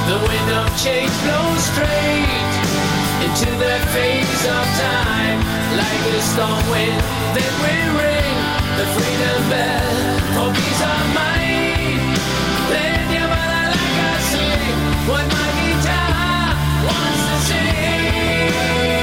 The wind of change blows straight into the face of time. Like a storm wind, then we ring the freedom bell for peace of mind. Then your mother like I sing what my guitar wants to sing.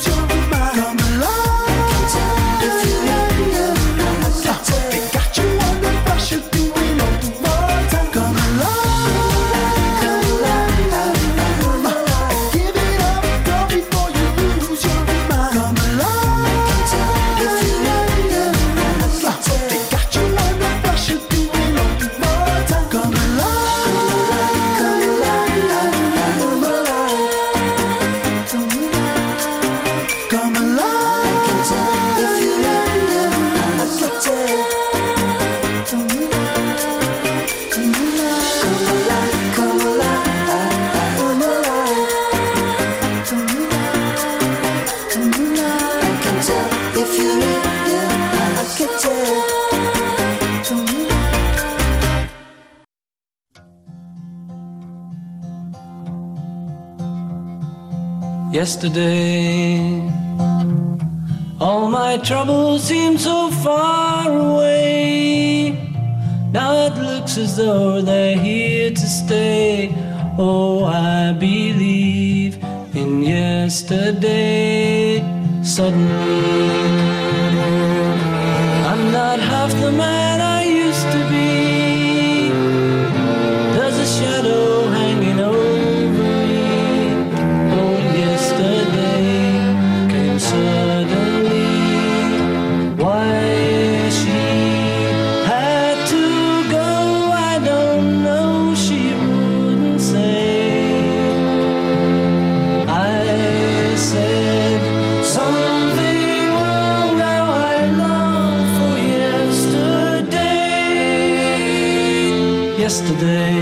You Yesterday, all my troubles seem so far away. Now it looks as though they're here to stay. Oh, I believe in yesterday. Suddenly, I'm not half the man I used to be. There's a shadow hanging over me. Oh, yesterday came suddenly. Why she had to go, I don't know. She wouldn't say. I said something wrong. Now I long for yesterday. Yesterday,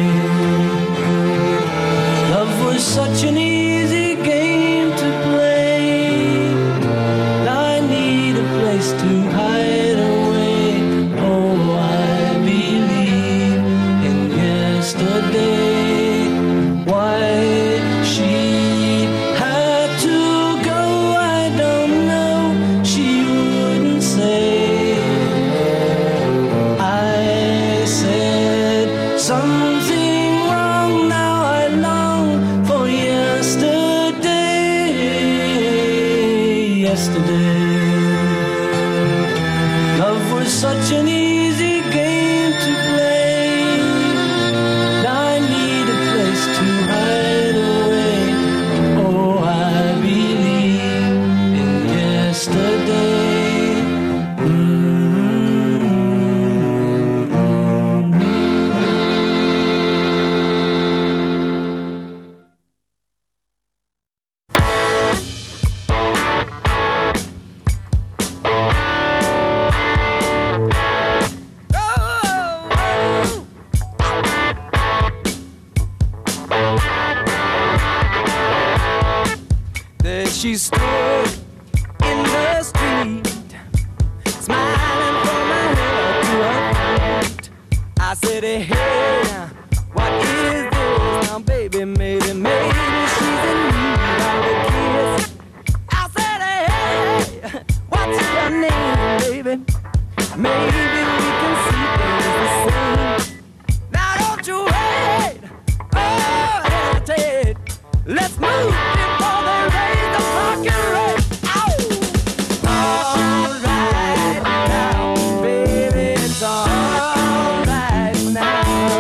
love was such an easy game to play. Now I need a place to hide away. Oh, I believe in yesterday. Why she had to go, I don't know. She wouldn't say. I said something wrong. Now I long for yesterday. Yesterday, love was such an easy game to play. Now I need a place to hide away. Oh, I believe in yesterday. There she stood in the street, smiling from her head to her feet. I said, hey, what is this now, baby? Maybe she's in need of a kiss. I said, hey, what's your name, baby? Maybe we can see things the same. Now don't you wait, oh, hesitate. Let's move before they raise the fucking rate. Ow! All right now, baby, it's all right now.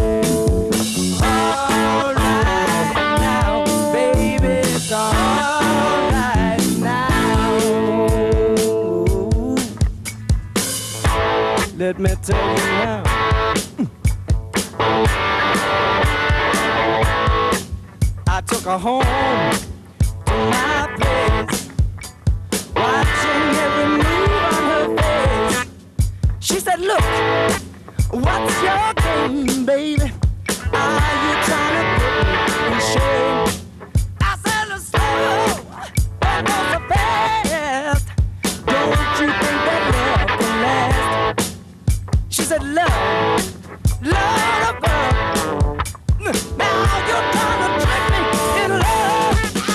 All right now, baby, it's all right now. Let me tell you now. I took her home to my place, watching every move on her face. She said, look, what's your game, baby? Are you trying to put me in shame? I said, look, slow, but not so fast. Don't you think that love can last? She said, love, love above. Now you're trying to trick me in love.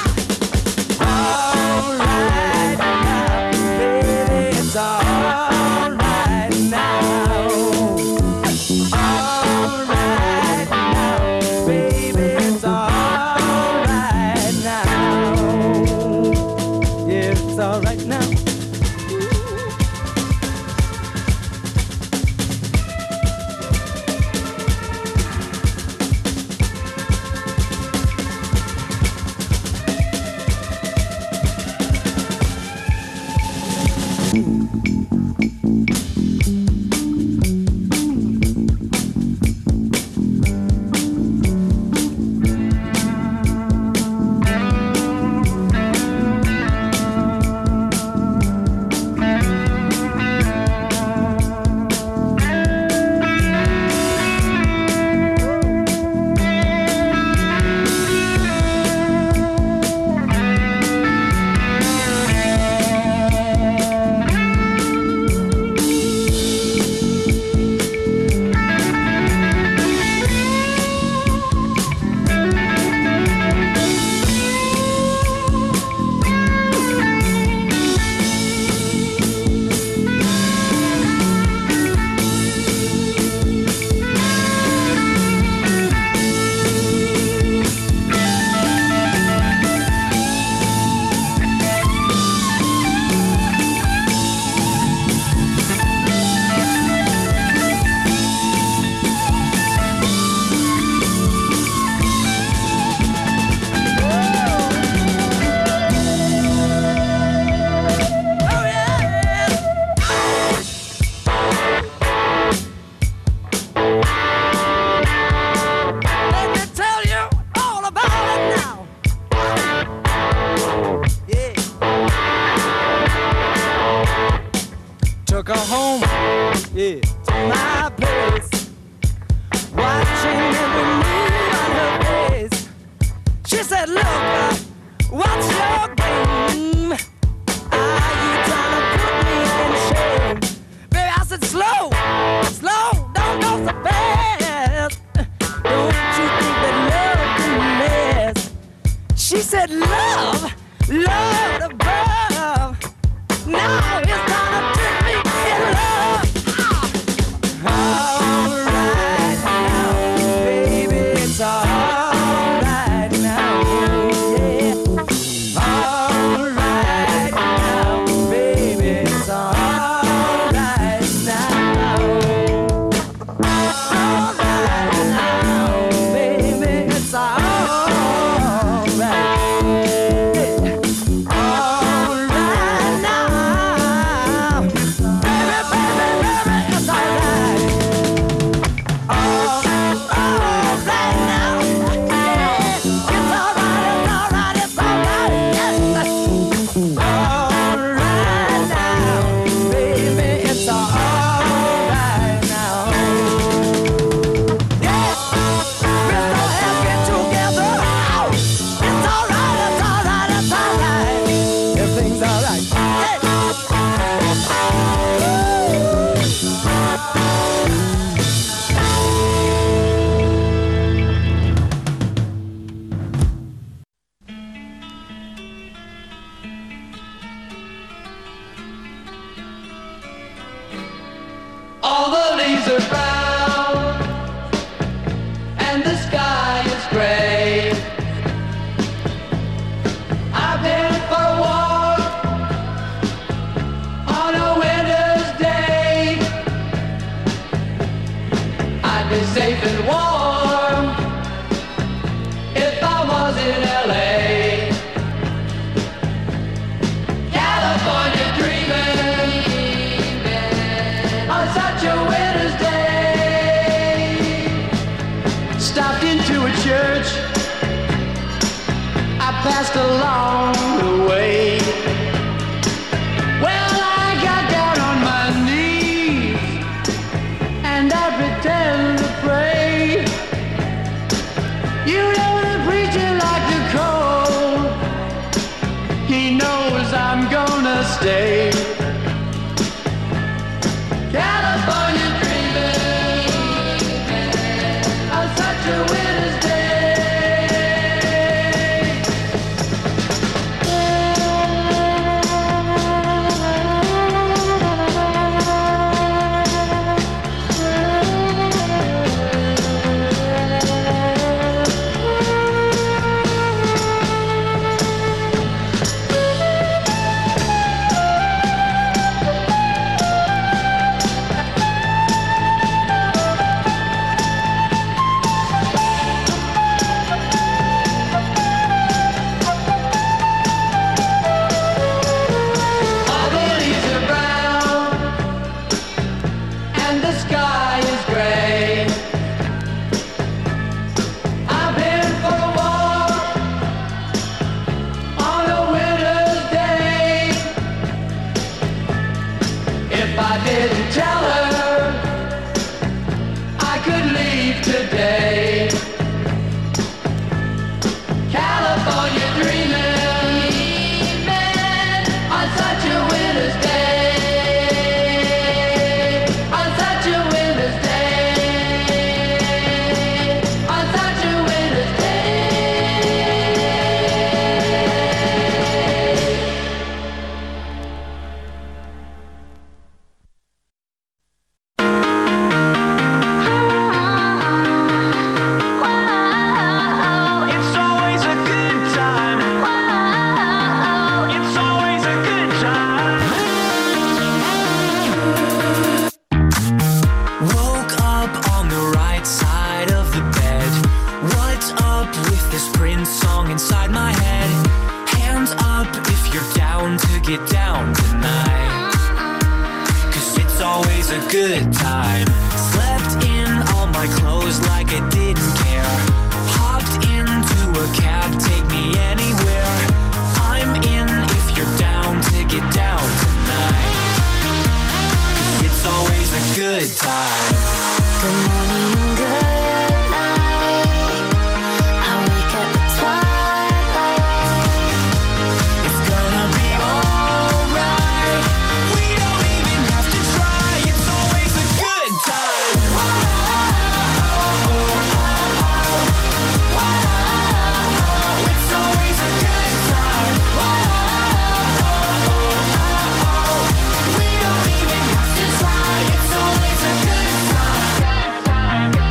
All right now, baby, it's all right now. All right now, baby, it's all right now. Yeah, it's all right now. took her home, yeah, to my place, watching every move on her face. She said, look, what's your game? Are you trying to put me in shame? Baby, I said, slow, slow, don't go so fast. Don't you think that love can last? She said, love, love above. Now it's time to treat me in love. All right now, baby, it's all right now, yeah. All right now, baby, it's all right now. All right now, baby, it's all right. All the leaves are brown and the sky is gray. I've been for a walk on a winter's day. I'd be safe and warm if I was in LA. California dreaming on such a winter's day. Stopped into a church I passed along the way. Well, I got down on my knees and I pretend to pray. You know the preacher like the cold, he knows I'm gonna stay. California dreaming on such a winter's day. All the leaves are brown and the sky is gray. I've been for a walk on a winter's day. If I didn't tell her I could leave today. California dreaming on such a winter's day. On such a winter's day. On such a winter's day. It's always a good time. It's always a good time. Woke up on the right side of the bed. What's up with this Prince song inside my head? Hands up if you're down to get down tonight. 'Cause it's always a good time. Slept in all my clothes like I didn't care. Hopped into a cab, take me anywhere. I'm in if you're down to get down tonight. good time. Good morning, good night. I wake up at twilight. It's gonna be alright. We don't even have to try. It's always a good time. It's always a good time. We don't even have to try. It's always a good time.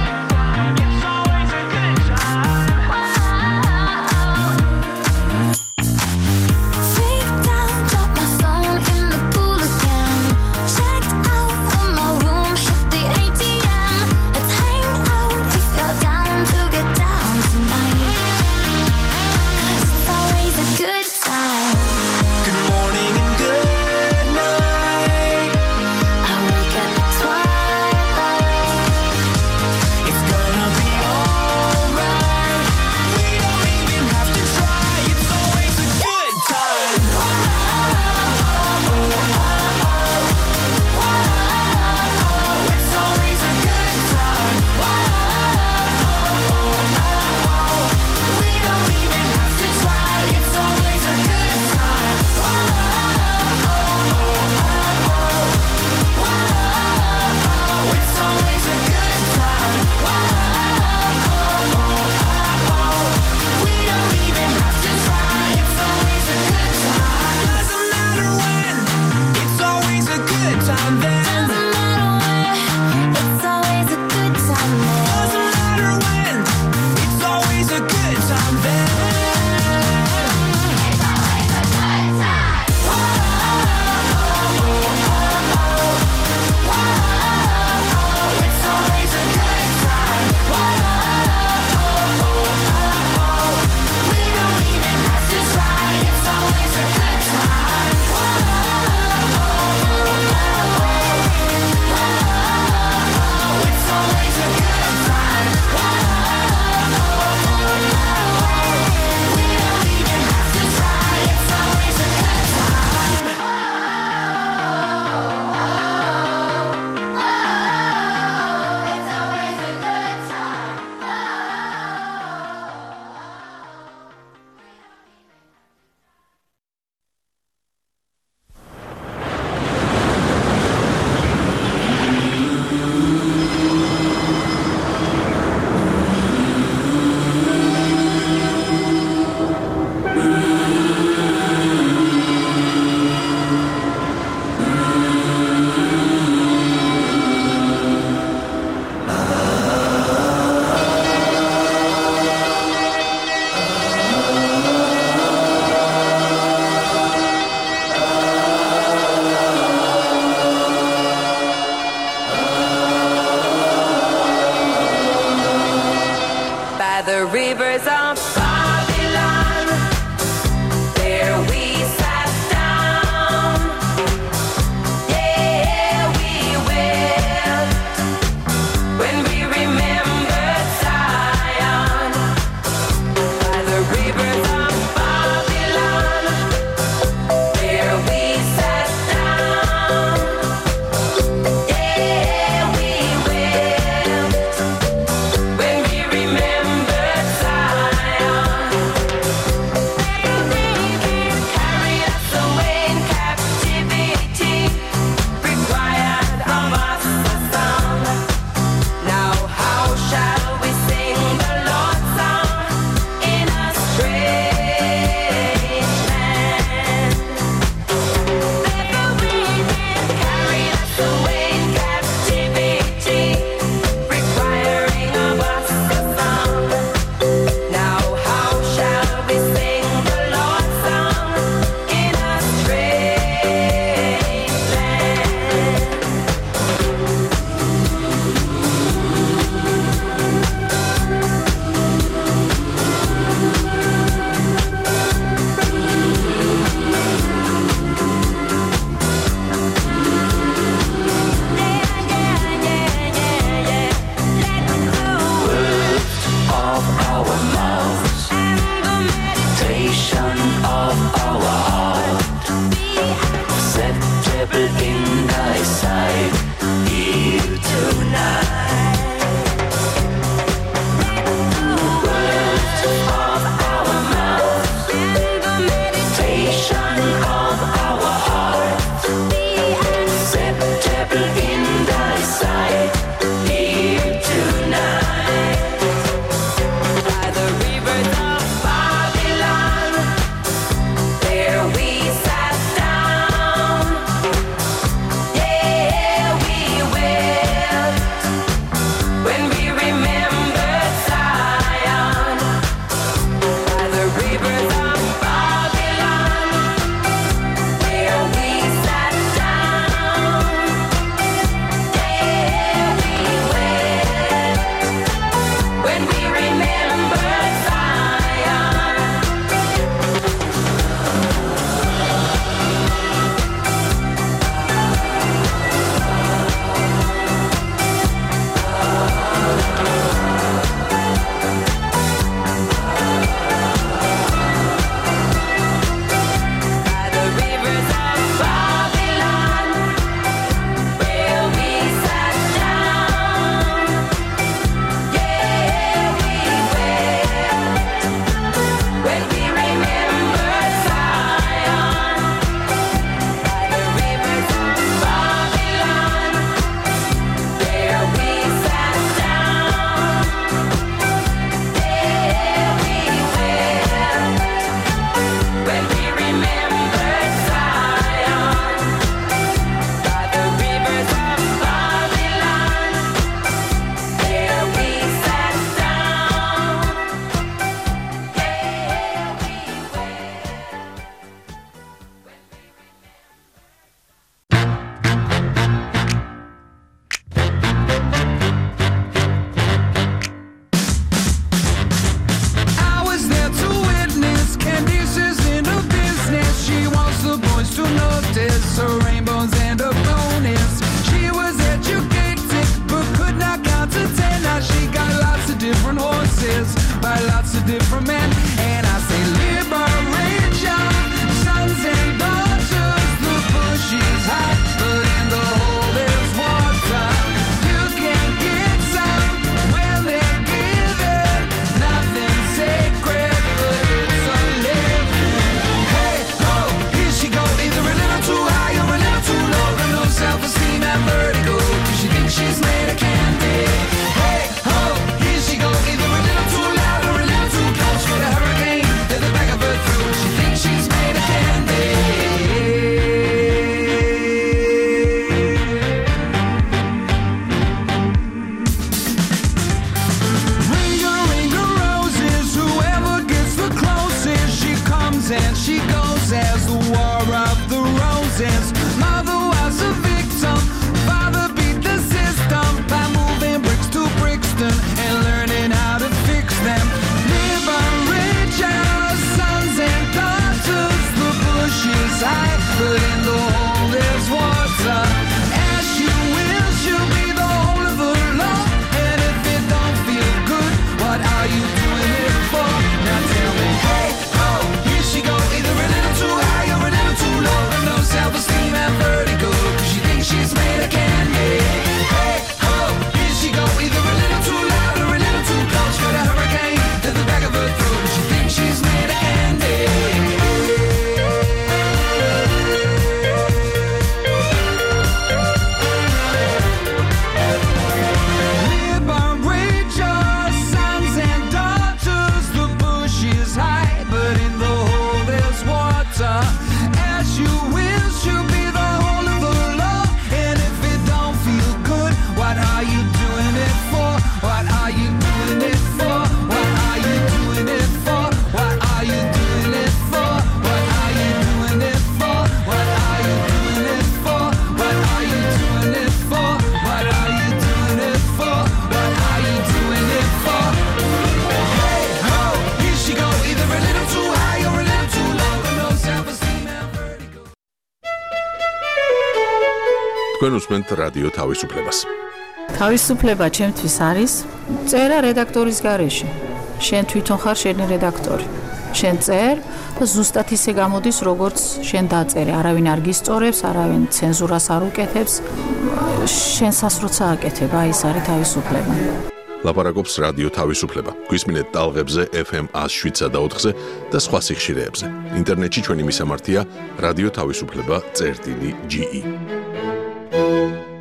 თქვენ უსმენთ რადიო თავისუფლებას. თავისუფლება ჩემთვის არის წერა რედაქტორის გარეშე. შენ თვითონ ხარ შენი რედაქტორი. შენ წერ და ზუსტად ისე გამოდის, როგორც შენ დაწერე. არავინ არ გისწორებს, არავინ ცენზურას არ უკეთებს. შენსას როცა აკეთებ, აი ეს არის თავისუფლება. ლაპარაკობს რადიო თავისუფლება. გვისმინეთ ტალღებზე FM 107.4-ზე და სხვა სიხშირეებზე. ინტერნეტში ჩვენი მისამართია რადიო თავისუფლება.ge.